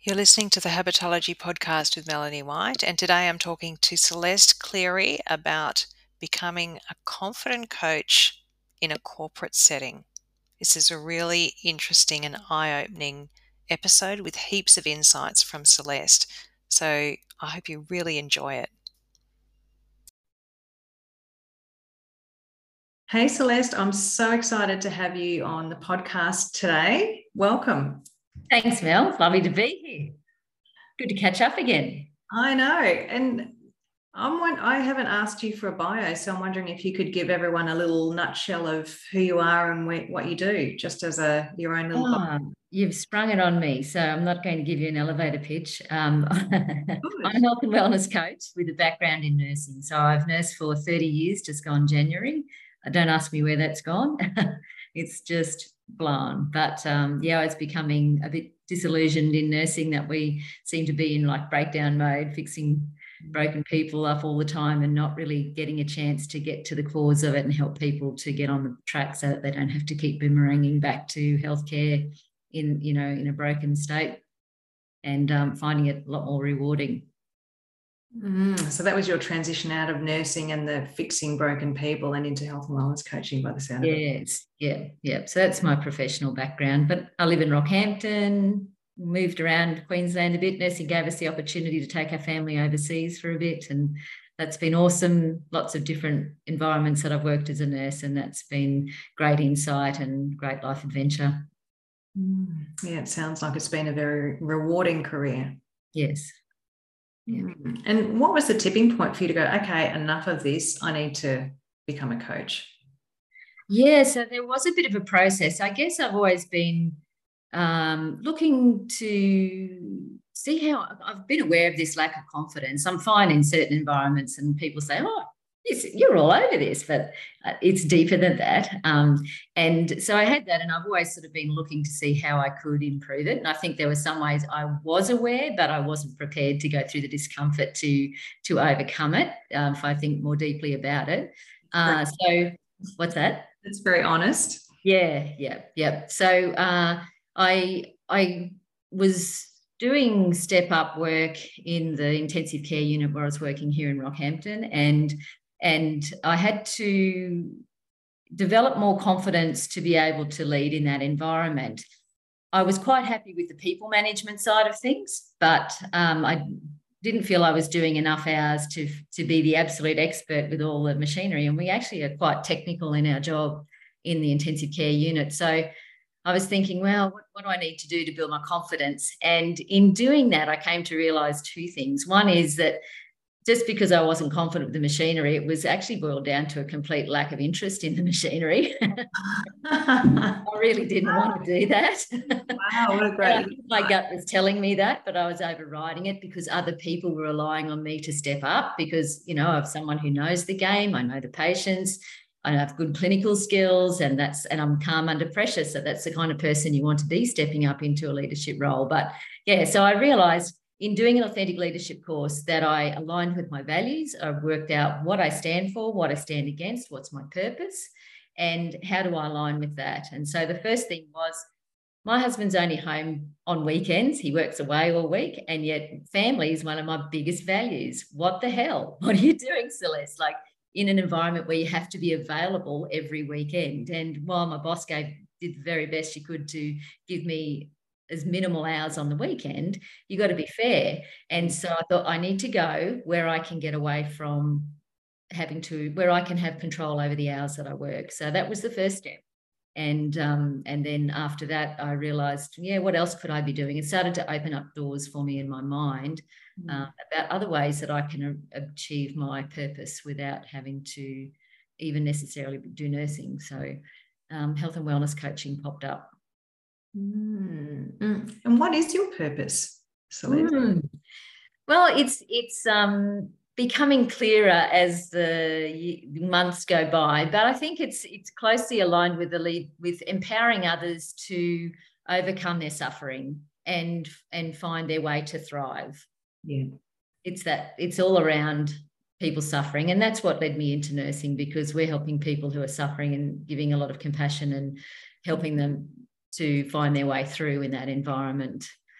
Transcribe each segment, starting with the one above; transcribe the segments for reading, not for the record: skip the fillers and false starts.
You're listening to the Habitology podcast with Melanie White, and today I'm talking to Celeste Cleary about becoming a confident coach in a corporate setting. This is a really interesting and eye-opening episode with heaps of insights from Celeste, so I hope you really enjoy it. Hey Celeste, I'm so excited to have you on the podcast today. Welcome. Thanks, Mel. Lovely to be here. Good to catch up again. I know. And I haven't asked you for a bio, so I'm wondering if you could give everyone a little nutshell of who you are and what you do, just as your own little bio. You've sprung it on me, so I'm not going to give you an elevator pitch. I'm a health and wellness coach with a background in nursing. So I've nursed for 30 years, just gone January. Don't ask me where that's gone. It's just blown. But it's becoming a bit disillusioned in nursing that we seem to be in like breakdown mode, fixing broken people up all the time and not really getting a chance to get to the cause of it and help people to get on the track so that they don't have to keep boomeranging back to healthcare in a broken state, and finding it a lot more rewarding. So that was your transition out of nursing and the fixing broken people and into health and wellness coaching by the sound of it. Yes, yeah. So that's my professional background. But I live in Rockhampton, moved around Queensland a bit. Nursing gave us the opportunity to take our family overseas for a bit, and that's been awesome. Lots of different environments that I've worked as a nurse, and that's been great insight and great life adventure. Yeah, it sounds like it's been a very rewarding career. Yes. Yeah. And what was the tipping point for you to go, okay, enough of this, I need to become a coach? Yeah, so there was a bit of a process. I guess I've always been looking to see how I've been aware of this lack of confidence. I'm fine in certain environments and people say, oh, you're all over this, but it's deeper than that. And so I had that, and I've always sort of been looking to see how I could improve it. And I think there were some ways I was aware, but I wasn't prepared to go through the discomfort to overcome it, if I think more deeply about it. So what's that? It's very honest. Yeah. So I was doing step-up work in the intensive care unit where I was working here in Rockhampton, and I had to develop more confidence to be able to lead in that environment. I was quite happy with the people management side of things, but I didn't feel I was doing enough hours to be the absolute expert with all the machinery. And we actually are quite technical in our job in the intensive care unit. So I was thinking, well, what do I need to do to build my confidence? And in doing that, I came to realise two things. One is that just because I wasn't confident with the machinery, it was actually boiled down to a complete lack of interest in the machinery. I really didn't want to do that. Wow, what a great... My gut was telling me that, but I was overriding it because other people were relying on me to step up because, I'm someone who knows the game, I know the patients, I have good clinical skills, and I'm calm under pressure. So that's the kind of person you want to be stepping up into a leadership role. But yeah, so I realised in doing an authentic leadership course that I aligned with my values. I worked out what I stand for, what I stand against, what's my purpose, and how do I align with that. And so the first thing was, my husband's only home on weekends. He works away all week, and yet family is one of my biggest values. What the hell? What are you doing, Celeste? Like, in an environment where you have to be available every weekend. And while my boss did the very best she could to give me as minimal hours on the weekend, you got to be fair. And so I thought, I need to go where I can get away from where I can have control over the hours that I work. So that was the first step. And then after that, I realised, what else could I be doing? It started to open up doors for me in my mind about other ways that I can achieve my purpose without having to even necessarily do nursing. So health and wellness coaching popped up. And what is your purpose, Celeste? Well, it's becoming clearer as the months go by, but I think it's closely aligned with empowering others to overcome their suffering and find their way to thrive. Yeah, it's all around people suffering, and that's what led me into nursing, because we're helping people who are suffering and giving a lot of compassion and helping them to find their way through in that environment.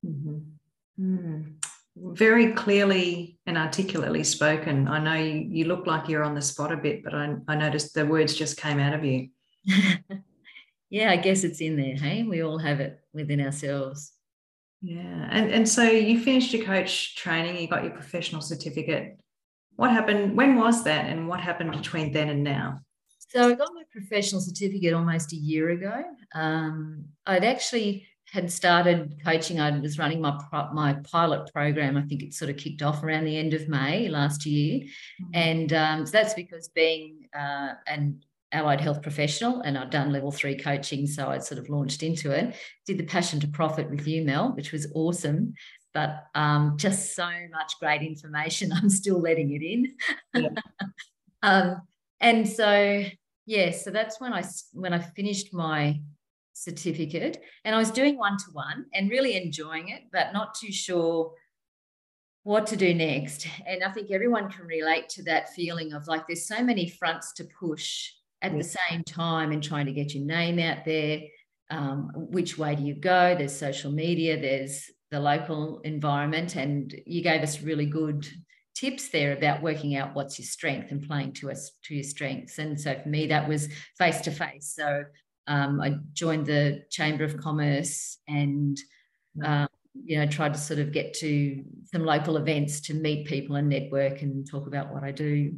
Very clearly and articulately spoken. I know you look like you're on the spot a bit, but I noticed the words just came out of you. Yeah, I guess it's in there, hey? We all have it within ourselves. Yeah. And so you finished your coach training, you got your professional certificate. What happened? When was that? And what happened between then and now? So I got my professional certificate almost a year ago. I'd actually had started coaching. I was running my pilot program. I think it sort of kicked off around the end of May last year. And so that's because being an allied health professional, and I'd done level 3 coaching, so I'd sort of launched into it. Did the Passion to Profit with you, Mel, which was awesome, but just so much great information. I'm still letting it in. Yeah. And so, yeah, so that's when I finished my certificate, and I was doing one-to-one and really enjoying it, but not too sure what to do next. And I think everyone can relate to that feeling of like there's so many fronts to push at the same time and trying to get your name out there. Which way do you go? There's social media, there's the local environment, and you gave us really good tips there about working out what's your strength and playing to your strengths. And so for me, that was face-to-face. So I joined the Chamber of Commerce and tried to sort of get to some local events to meet people and network and talk about what I do.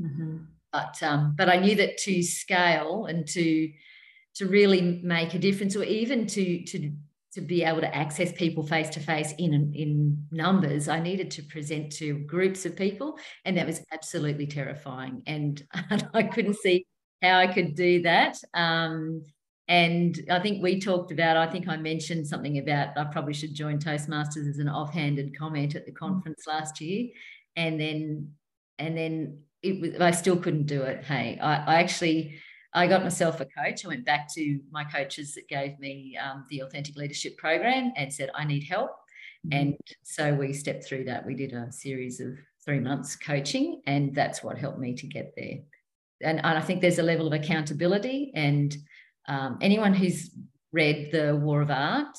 But I knew that to scale and to really make a difference, or even to be able to access people face to face in numbers, I needed to present to groups of people, and that was absolutely terrifying. And I couldn't see how I could do that. And I think we talked about, I think I mentioned something about I probably should join Toastmasters as an offhanded comment at the conference last year. And then I still couldn't do it. Hey, I got myself a coach. I went back to my coaches that gave me the Authentic Leadership Program and said, I need help. And so we stepped through that. We did a series of 3 months coaching, and that's what helped me to get there. And I think there's a level of accountability, and anyone who's read The War of Art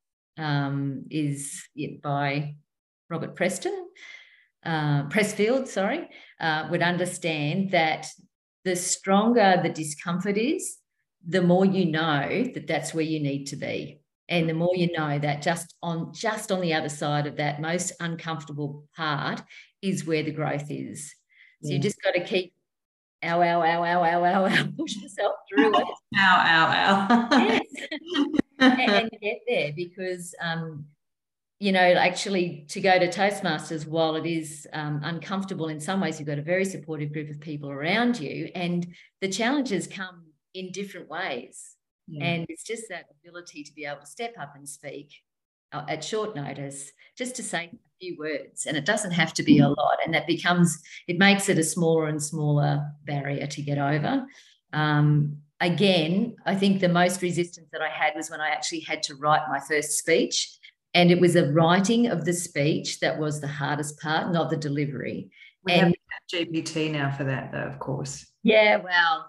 is by Robert Pressfield, would understand that the stronger the discomfort is, the more you know that that's where you need to be. And the more you know that just on the other side of that most uncomfortable part is where the growth is. So you just got to keep push yourself through it. Yes. and get there, because actually to go to Toastmasters, while it is uncomfortable in some ways, you've got a very supportive group of people around you, and the challenges come in different ways. And it's just that ability to be able to step up and speak at short notice, just to say a few words, and it doesn't have to be a lot, and it makes it a smaller and smaller barrier to get over. Again, I think the most resistance that I had was when I actually had to write my first speech. And it was the writing of the speech that was the hardest part, not the delivery. We have GPT now for that, though, of course. Yeah, well,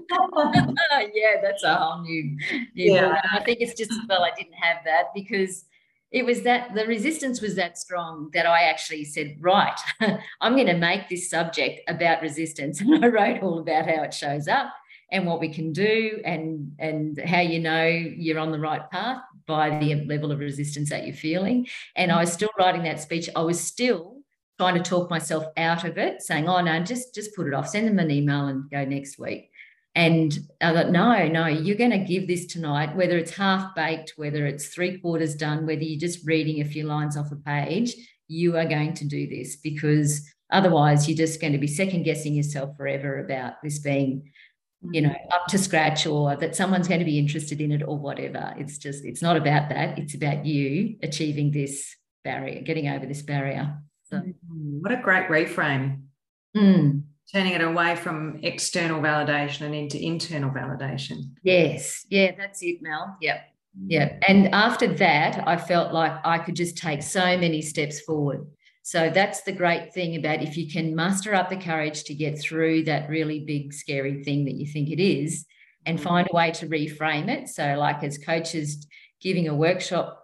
yeah, that's a whole new ball. I think it's just as well I didn't have that, because it was that the resistance was that strong that I actually said, right, I'm going to make this subject about resistance. And I wrote all about how it shows up and what we can do, and how you know you're on the right path by the level of resistance that you're feeling. And I was still writing that speech. I was still trying to talk myself out of it, saying, oh, no, just put it off, send them an email and go next week. And I thought, no, you're going to give this tonight, whether it's half-baked, whether it's 3/4 done, whether you're just reading a few lines off a page, you are going to do this, because otherwise you're just going to be second-guessing yourself forever about this being up to scratch, or that someone's going to be interested in it, or whatever. It's not about that. It's about you achieving this barrier, getting over this barrier. So. What a great reframe. Turning it away from external validation and into internal validation. Yes. Yeah, that's it, Mel. Yep. Yeah. And after that, I felt like I could just take so many steps forward. So that's the great thing about, if you can muster up the courage to get through that really big, scary thing that you think it is, and find a way to reframe it. So like as coaches giving a workshop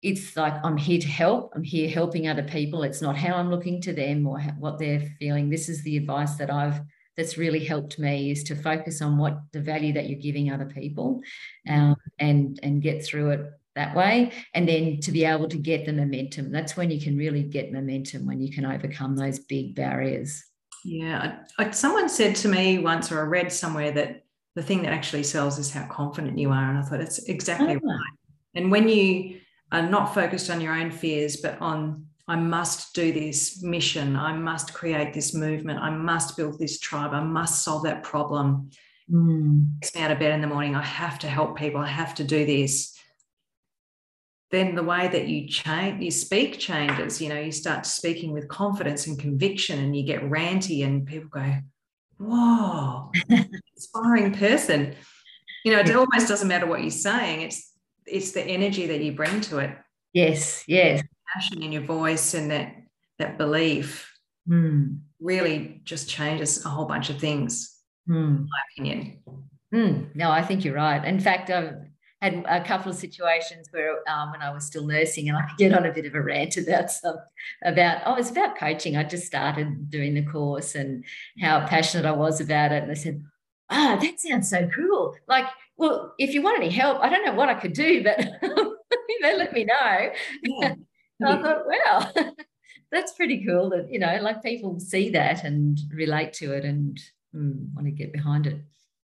it's like I'm here to help. I'm here helping other people. It's not how I'm looking to them or what they're feeling. This is the advice that's really helped me, is to focus on what the value that you're giving other people, and get through it that way. And then to be able to get the momentum. That's when you can really get momentum, when you can overcome those big barriers. Yeah. Someone said to me once, or I read somewhere, that the thing that actually sells is how confident you are. And I thought it's exactly right. And when you are not focused on your own fears, but on, I must do this mission, I must create this movement, I must build this tribe, I must solve that problem. Gets me out of bed in the morning, I have to help people, I have to do this. Then the way that you speak changes. You start speaking with confidence and conviction, and you get ranty, and people go, whoa, inspiring person. It almost doesn't matter what you're saying. It's the energy that you bring to it. Yes. Passion in your voice, and that belief really just changes a whole bunch of things, in my opinion. No, I think you're right. In fact, I've had a couple of situations where when I was still nursing, and I could get on a bit of a rant it's about coaching. I just started doing the course and how passionate I was about it. And they said, that sounds so cool. Like, well, if you want any help, I don't know what I could do, but let me know. Yeah. I thought, wow, that's pretty cool that, like people see that and relate to it and want to get behind it.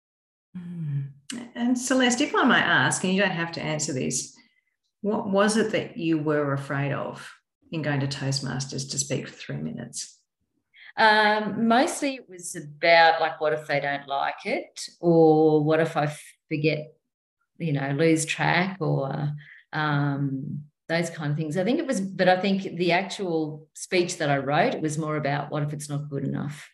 And Celeste, if I might ask, and you don't have to answer this, what was it that you were afraid of in going to Toastmasters to speak for 3 minutes? Mostly it was about, like, what if they don't like it, or what if I forget, lose track, or those kind of things. I think the actual speech that I wrote, it was more about what if it's not good enough.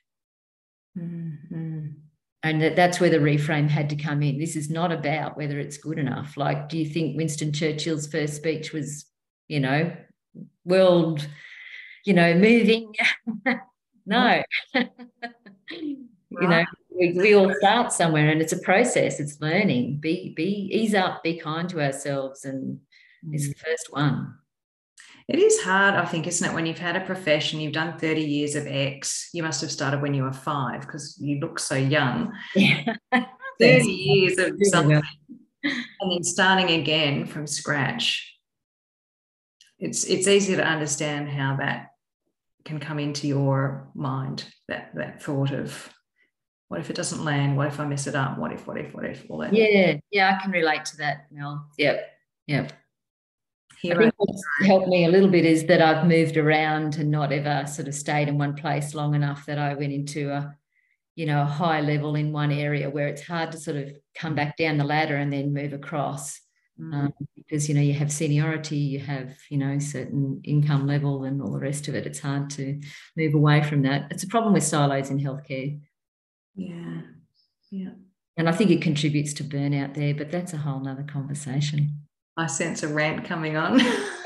And that's where the reframe had to come in. This is not about whether it's good enough. Like, do you think Winston Churchill's first speech was, world, moving? No. Right. We all start somewhere, and it's a process. It's learning. Ease up, be kind to ourselves, and it's the first one. It is hard, I think, isn't it? When you've had a profession, you've done 30 years of X, you must have started when you were 5 because you look so young. Yeah. 30 years of something, and then starting again from scratch. It's easy to understand how that can come into your mind, that thought of, what if it doesn't land? What if I mess it up? What if, all that. Yeah, I can relate to that, Mel. Yep. I think what's helped me a little bit is that I've moved around and not ever sort of stayed in one place long enough that I went into a high level in one area where it's hard to sort of come back down the ladder and then move across. Because, you have seniority, you have, certain income level and all the rest of it. It's hard to move away from that. It's a problem with silos in healthcare. Yeah. And I think it contributes to burnout there, but that's a whole nother conversation. I sense a rant coming on.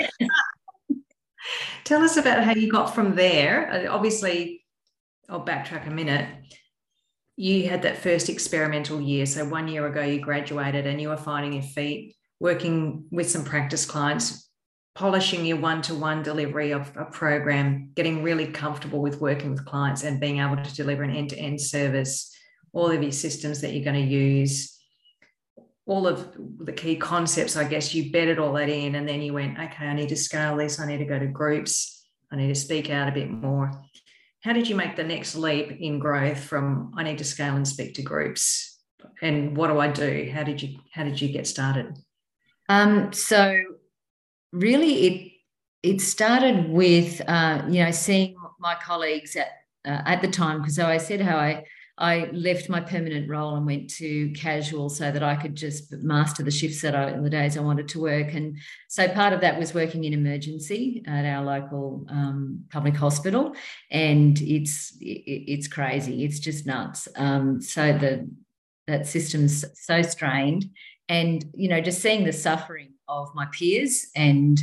Tell us about how you got from there. Obviously, I'll backtrack a minute. You had that first experimental year. So 1 year ago, you graduated and you were finding your feet, working with some practice clients, polishing your one-to-one delivery of a program, getting really comfortable with working with clients and being able to deliver an end-to-end service, all of your systems that you're going to use, all of the key concepts, I guess. You bedded all that in, and then you went, okay, I need to scale this. I need to go to groups. I need to speak out a bit more. How did you make the next leap in growth from I need to scale and speak to groups? And what do I do? How did you get started? So really it started with, seeing my colleagues at the time, because I said how I left my permanent role and went to casual so that I could just master the shifts in the days I wanted to work. And so part of that was working in emergency at our local public hospital, and it's crazy. It's just nuts. So that system's so strained, and just seeing the suffering of my peers and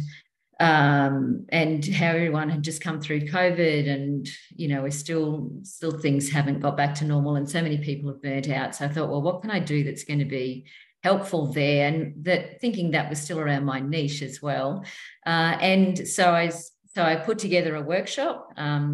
how everyone had just come through COVID, and we're still things haven't got back to normal, and so many people have burnt out. So I thought, well, what can I do that's going to be helpful there, and that thinking that was still around my niche as well. And so I put together a workshop,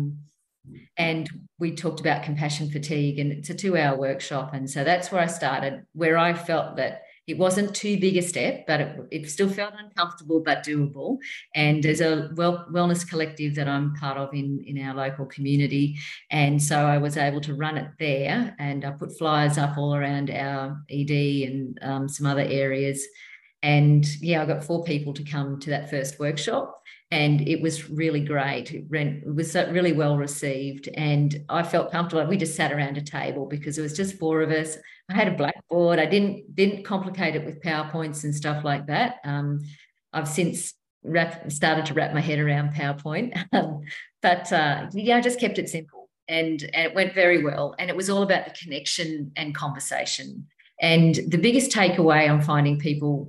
and we talked about compassion fatigue, and it's a 2-hour workshop. And so that's where I started, where I felt that it wasn't too big a step, but it still felt uncomfortable but doable. And there's a wellness collective that I'm part of in our local community. And so I was able to run it there, and I put flyers up all around our ED and some other areas. And yeah, I got 4 people to come to that first workshop, and it was really great. It was really well received, and I felt comfortable. We just sat around a table because it was just 4 of us. I had a blackboard. I didn't complicate it with PowerPoints and stuff like that. I've since started to wrap my head around PowerPoint, but I just kept it simple, and it went very well. And it was all about the connection and conversation. And the biggest takeaway I'm finding people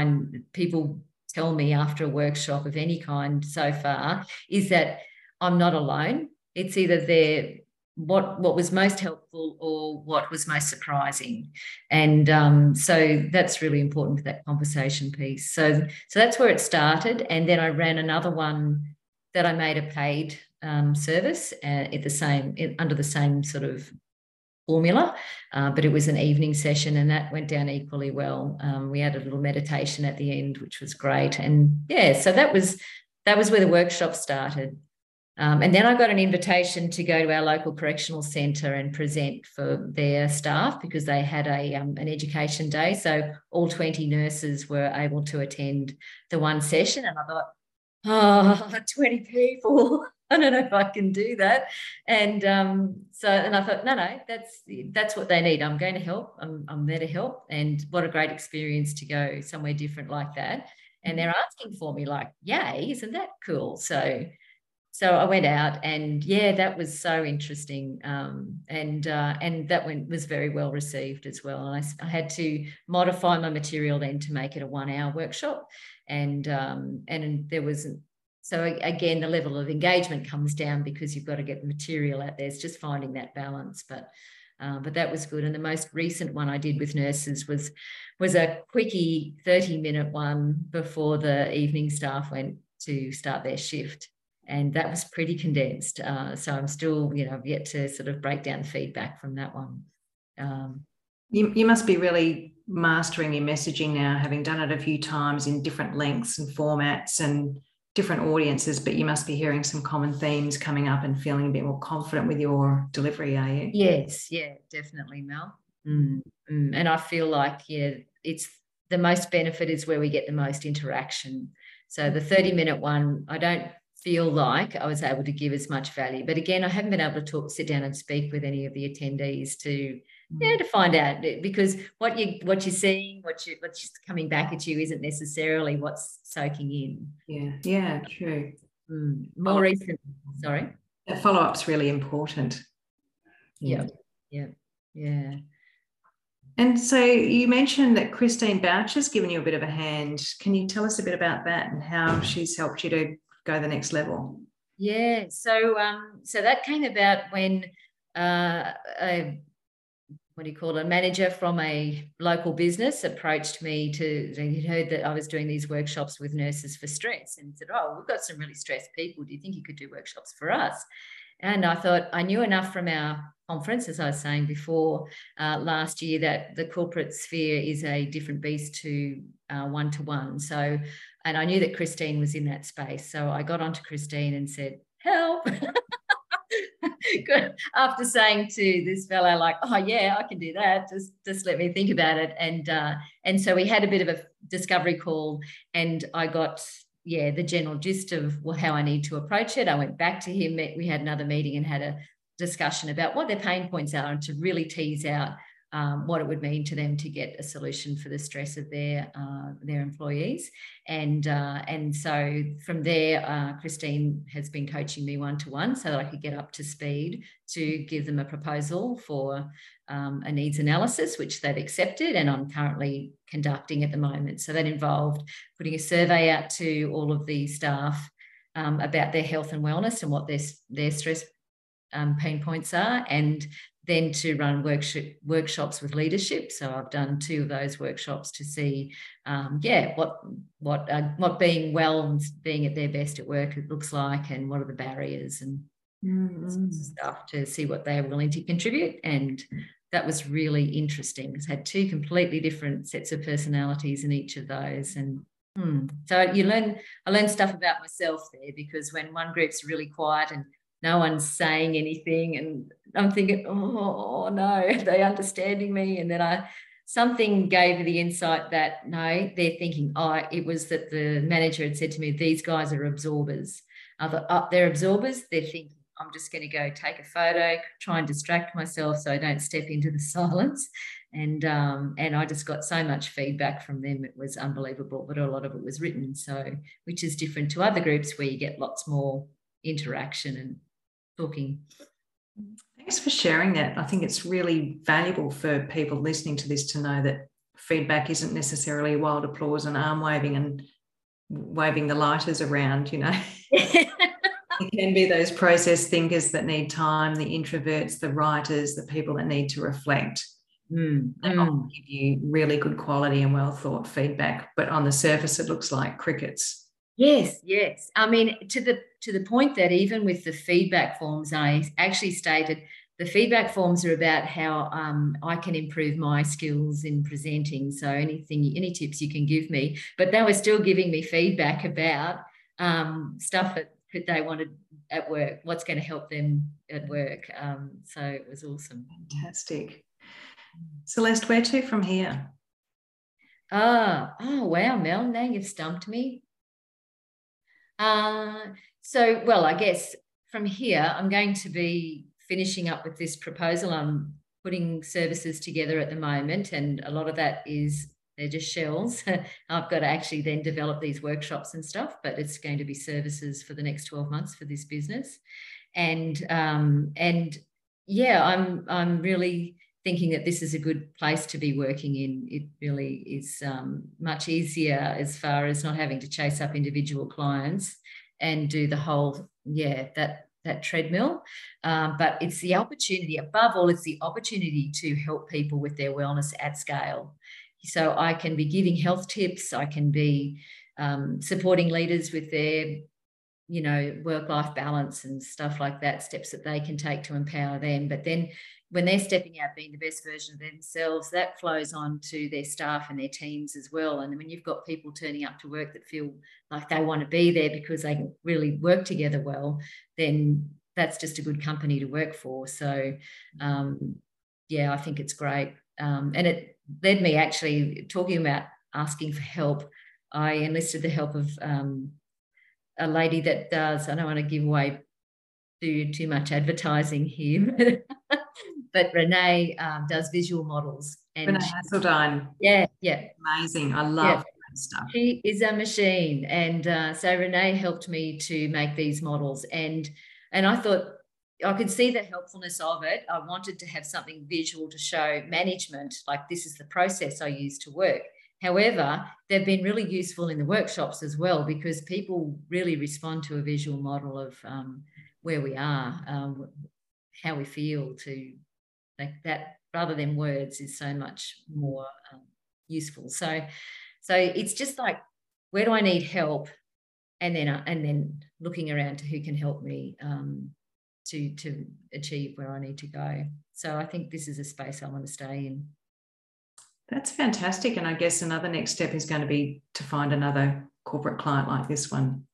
tell me after a workshop of any kind so far is that I'm not alone. It's either what was most helpful or what was most surprising. And so that's really important for that conversation piece. So that's where it started. And then I ran another one that I made a paid service under the same sort of formula, but it was an evening session, and that went down equally well. We had a little meditation at the end, which was great. And yeah, so that was where the workshop started. And then I got an invitation to go to our local correctional centre and present for their staff, because they had an education day. So all 20 nurses were able to attend the one session. And I thought, 20 people. I don't know if I can do that. And I thought, no, that's what they need. I'm going to help. I'm there to help. And what a great experience to go somewhere different like that. And they're asking for me like, yay, isn't that cool? So I went out, and yeah, that was so interesting. And that was very well received as well. And I had to modify my material then to make it a 1-hour workshop. And there wasn't. So again, the level of engagement comes down because you've got to get the material out there. It's just finding that balance. But that was good. And the most recent one I did with nurses was a quickie 30-minute one before the evening staff went to start their shift. And that was pretty condensed. So I'm still, I've yet to sort of break down the feedback from that one. You must be really mastering your messaging now, having done it a few times in different lengths and formats and different audiences, but you must be hearing some common themes coming up and feeling a bit more confident with your delivery, are you? Yes, yeah, definitely, Mel. And I feel like, it's the most benefit is where we get the most interaction. So the 30-minute one, I don't feel like I was able to give as much value. But again, I haven't been able to sit down and speak with any of the attendees to find out, because what you're seeing, what's coming back at you isn't necessarily what's soaking in. Yeah, true. More recent, sorry. That follow-up's really important. Yeah. And so you mentioned that Christine Boucher's given you a bit of a hand. Can you tell us a bit about that and how she's helped you to go the next level? Yeah, so that came about when a manager from a local business approached me he'd heard that I was doing these workshops with nurses for stress, and said, oh, we've got some really stressed people. Do you think you could do workshops for us? And I thought, I knew enough from our conference, as I was saying before, last year, that the corporate sphere is a different beast to one-to-one. So, and I knew that Christine was in that space. So I got onto Christine and said, help. After saying to this fellow, like, oh yeah, I can do that, just let me think about it. And so we had a bit of a discovery call, and I got the general gist of how I need to approach it. I went back to him, we had another meeting and had a discussion about what their pain points are, and to really tease out what it would mean to them to get a solution for the stress of their employees. And so from there, Christine has been coaching me one-to-one so that I could get up to speed to give them a proposal for a needs analysis, which they've accepted, and I'm currently conducting at the moment. So that involved putting a survey out to all of the staff about their health and wellness and what their stress pain points are, and then to run workshops with leadership. So I've done 2 of those workshops to see, what being well and being at their best at work it looks like, and what are the barriers and stuff, to see what they're willing to contribute. And that was really interesting. It's had 2 completely different sets of personalities in each of those. And so I learned stuff about myself there, because when one group's really quiet and no one's saying anything, and I'm thinking, oh no, are they understanding me? And then something gave me the insight that no, they're thinking, it was that the manager had said to me, these guys are absorbers. I thought, they're absorbers. They're thinking, I'm just going to go take a photo, try and distract myself so I don't step into the silence. And I just got so much feedback from them. It was unbelievable, but a lot of it was written. So, which is different to other groups where you get lots more interaction and talking. Thanks for sharing that. I think it's really valuable for people listening to this to know that feedback isn't necessarily wild applause and arm waving and waving the lighters around, It can be those process thinkers that need time, the introverts, the writers, the people that need to reflect. They often give you really good quality and well thought feedback, but on the surface it looks like crickets. Yes. I mean, to the point that even with the feedback forms, I actually stated the feedback forms are about how I can improve my skills in presenting. So any tips you can give me, but they were still giving me feedback about stuff that they wanted at work, what's going to help them at work. So it was awesome. Fantastic. Celeste, where to from here? Oh, wow, Mel, now you've stumped me. Well, I guess from here, I'm going to be finishing up with this proposal. I'm putting services together at the moment, and a lot of that they're just shells. I've got to actually then develop these workshops and stuff, but it's going to be services for the next 12 months for this business. And I'm really thinking that this is a good place to be working in. It really is much easier as far as not having to chase up individual clients and do the whole, that treadmill. But it's the opportunity, above all, it's the opportunity to help people with their wellness at scale. So I can be giving health tips, I can be supporting leaders with their, work-life balance and stuff like that, steps that they can take to empower them. But then when they're stepping out being the best version of themselves, that flows on to their staff and their teams as well. And when you've got people turning up to work that feel like they want to be there because they can really work together well, then that's just a good company to work for. So, I think it's great. And it led me actually, talking about asking for help, I enlisted the help of a lady that does, I don't want to give away too much advertising here, but Renee does visual models. And Renee Hasseldine. Yeah. Amazing. I love that stuff. She is a machine. And so Renee helped me to make these models. And I thought I could see the helpfulness of it. I wanted to have something visual to show management, like this is the process I use to work. However, they've been really useful in the workshops as well, because people really respond to a visual model of where we are, how we feel, to like that, rather than words, is so much more useful. So it's just like, where do I need help, and then looking around to who can help me to achieve where I need to go. So I think this is a space I want to stay in. That's fantastic. And I guess another next step is going to be to find another corporate client like this one.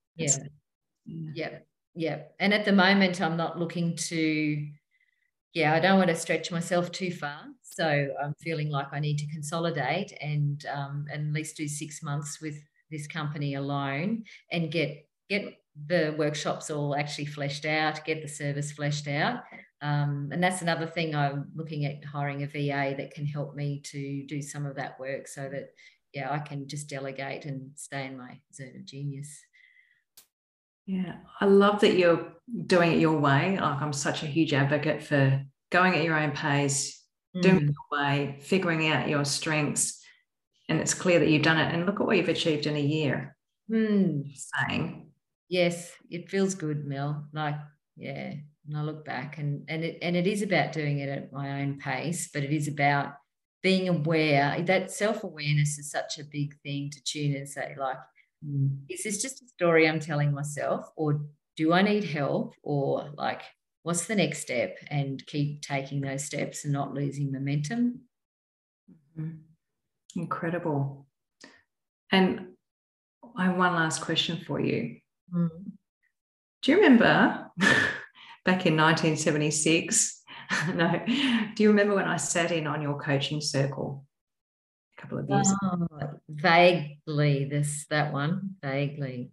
Yeah. And at the moment, I'm not looking to, I don't want to stretch myself too far. So I'm feeling like I need to consolidate and at least do 6 months with this company alone and get the workshops all actually fleshed out, get the service fleshed out. And that's another thing. I'm looking at hiring a VA that can help me to do some of that work, so that, I can just delegate and stay in my zone of genius. Yeah, I love that you're doing it your way. Like, I'm such a huge advocate for going at your own pace, doing it your way, figuring out your strengths. And it's clear that you've done it. And look at what you've achieved in a year. Saying. Yes, it feels good, Mel. Like, Yeah. And I look back and it is about doing it at my own pace, but it is about being aware. That self-awareness is such a big thing to tune and say, like, is this just a story I'm telling myself, or do I need help, or like, what's the next step, and keep taking those steps and not losing momentum. Incredible. And I have one last question for you. Do you remember back in 1976? No. Do you remember when I sat in on your coaching circle a couple of years ago? Vaguely, that one, vaguely.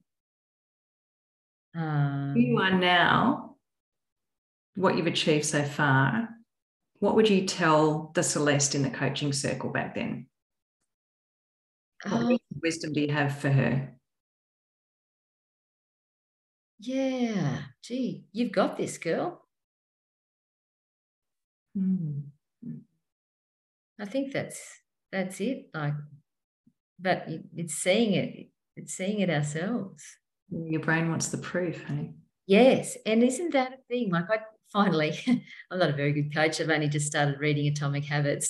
Who you are now, what you've achieved so far, what would you tell the Celeste in the coaching circle back then? What wisdom do you have for her? Yeah, gee, you've got this, girl. I think that's it. Like, but it's seeing it ourselves. Your brain wants the proof, hey? Yes, and isn't that a thing? Like, I finally, I'm not a very good coach. I've only just started reading Atomic Habits.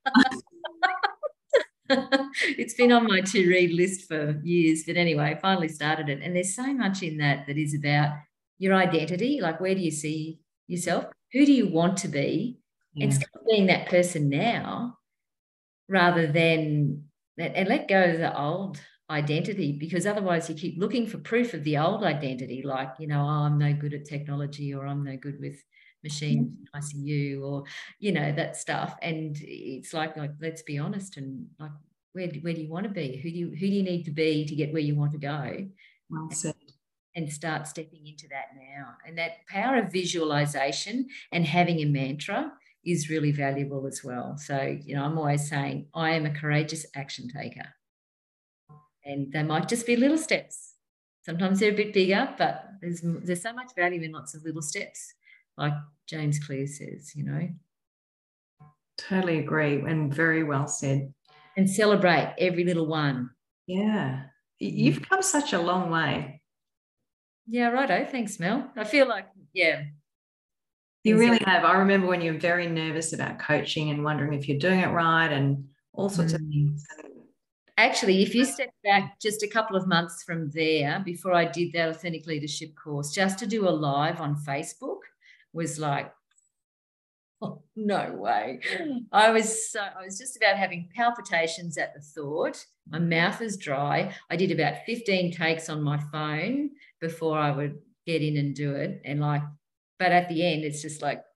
It's been on my to-read list for years, but anyway, I finally started it. And there's so much in that is about your identity. Like, where do you see yourself? Who do you want to be? And start being that person now, rather than that, and let go of the old identity, because otherwise you keep looking for proof of the old identity, like, oh, I'm no good at technology, or I'm no good with machines in ICU, or that stuff. And it's like let's be honest, and like, where do you want to be? Who do you need to be to get where you want to go? Well said. And start stepping into that now. And that power of visualization and having a mantra is really valuable as well. So, I'm always saying I am a courageous action taker. And they might just be little steps. Sometimes they're a bit bigger, but there's so much value in lots of little steps, like James Clear says, Totally agree, and very well said. And celebrate every little one. Yeah. You've come such a long way. Yeah, righto. Thanks, Mel. I feel like, yeah. You really have. I remember when you were very nervous about coaching and wondering if you're doing it right and all sorts of things. Actually, if you step back just a couple of months from there, before I did that Authentic Leadership course, just to do a live on Facebook was like, oh, no way. I was just about having palpitations at the thought. My mouth is dry. I did about 15 takes on my phone before I would get in and do it. And but at the end, it's just like,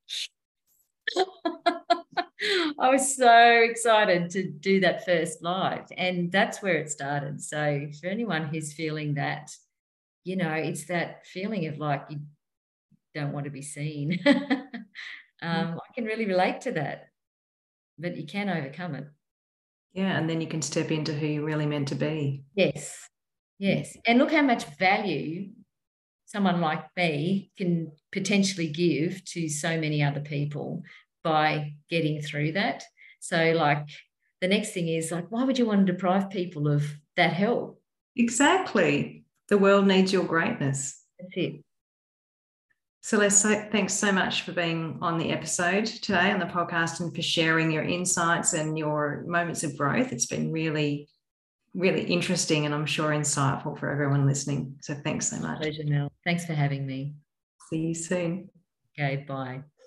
I was so excited to do that first live, and that's where it started. So for anyone who's feeling that, it's that feeling of like you don't want to be seen. I can really relate to that, but you can overcome it. Yeah, and then you can step into who you're really meant to be. Yes. And look how much value someone like me can potentially give to so many other people by getting through that. So like the next thing is like, why would you want to deprive people of that help? Exactly. The world needs your greatness. That's it. Celeste, thanks so much for being on the episode today on the podcast and for sharing your insights and your moments of growth. It's been really, really interesting and I'm sure insightful for everyone listening. So thanks so much. Pleasure, Mel. Thanks for having me. See you soon. Okay, bye.